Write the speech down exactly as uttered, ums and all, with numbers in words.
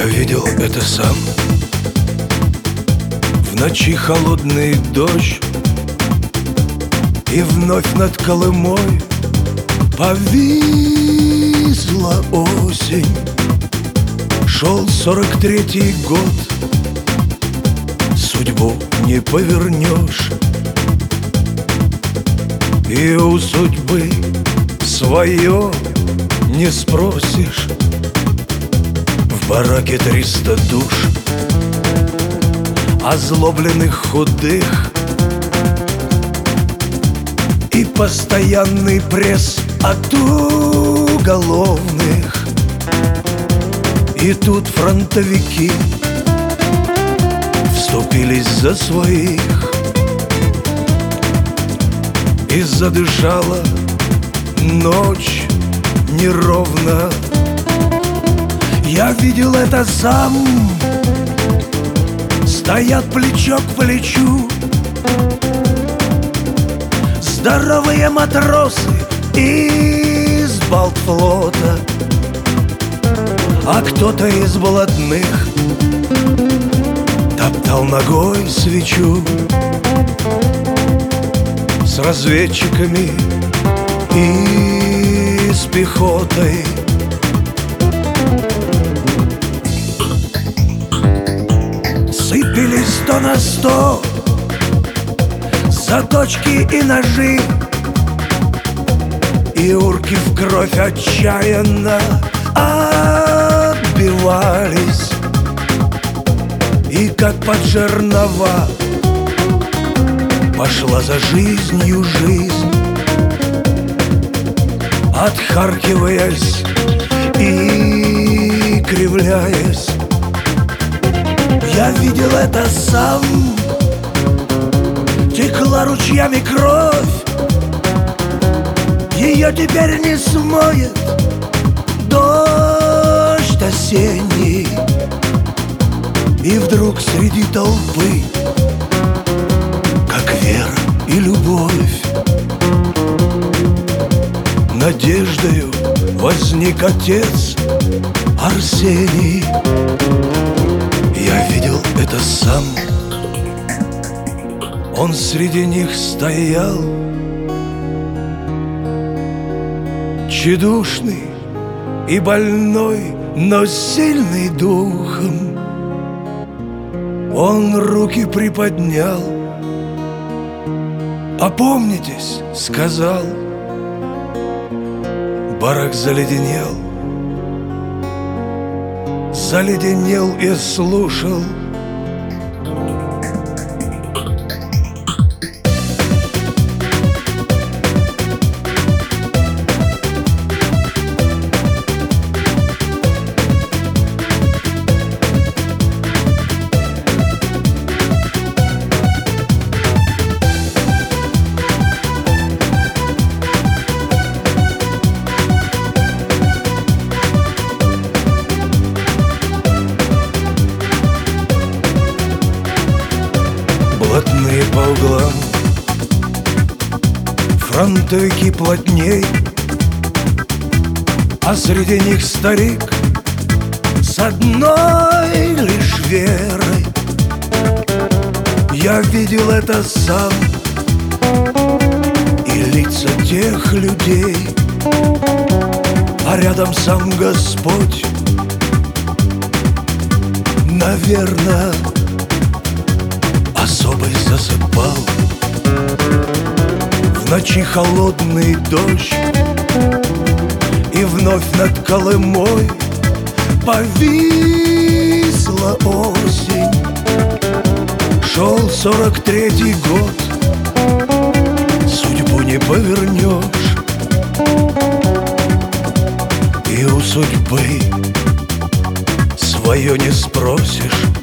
Я видел это сам. В ночи холодный дождь, и вновь над Колымой повисла осень. Шел сорок третий год, судьбу не повернешь, и у судьбы свое не спросишь. В бараке триста душ, озлобленных, худых, и постоянный пресс от уголовных. И тут фронтовики вступились за своих, и задышала ночь неровно. Я видел это сам. Стоят плечо к плечу здоровые матросы из Балтфлота, а кто-то из блатных топтал ногой свечу. С разведчиками и с пехотой сыпались сто на сто заточки и ножи, и урки в кровь отчаянно отбивались. И как под жернова пошла за жизнью жизнь, отхаркиваясь и кривляясь. Я видел это сам. Текла ручьями кровь, ее теперь не смоет дождь осенний. И вдруг среди толпы, как вера и любовь, надеждою возник отец Арсений. Я видел это сам. Он среди них стоял, тщедушный и больной, но сильный духом. Он руки приподнял. «Опомнитесь», — сказал. Барак заледенел, заледенел и слушал. Блатные по углам, фронтовики плотней, а среди них старик с одной лишь верой. Я видел это сам, и лица тех людей, а рядом сам Господь. Наверное, особый засыпал. В ночи холодный дождь, и вновь над Колымой повисла осень. Шел сорок третий год, судьбу не повернешь, и у судьбы свое не спросишь.